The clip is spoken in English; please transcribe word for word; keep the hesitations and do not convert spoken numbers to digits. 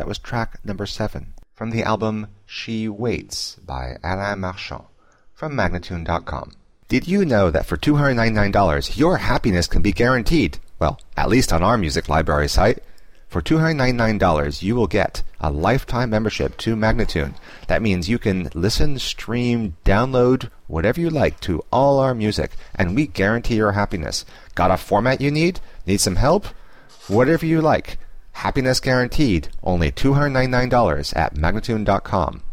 was track number seven from the album She Waits by Alain Marchand from Magnatune dot com. Did you know that for two hundred ninety-nine dollars your happiness can be guaranteed? Well, at least on our music library site. For two hundred ninety-nine dollars you will get a lifetime membership to Magnatune. That means you can listen, stream, download, whatever you like to all our music, and we guarantee your happiness. Got a format you need? Need some help? Whatever you like. Happiness guaranteed. Only two hundred ninety-nine dollars at Magnatune dot com.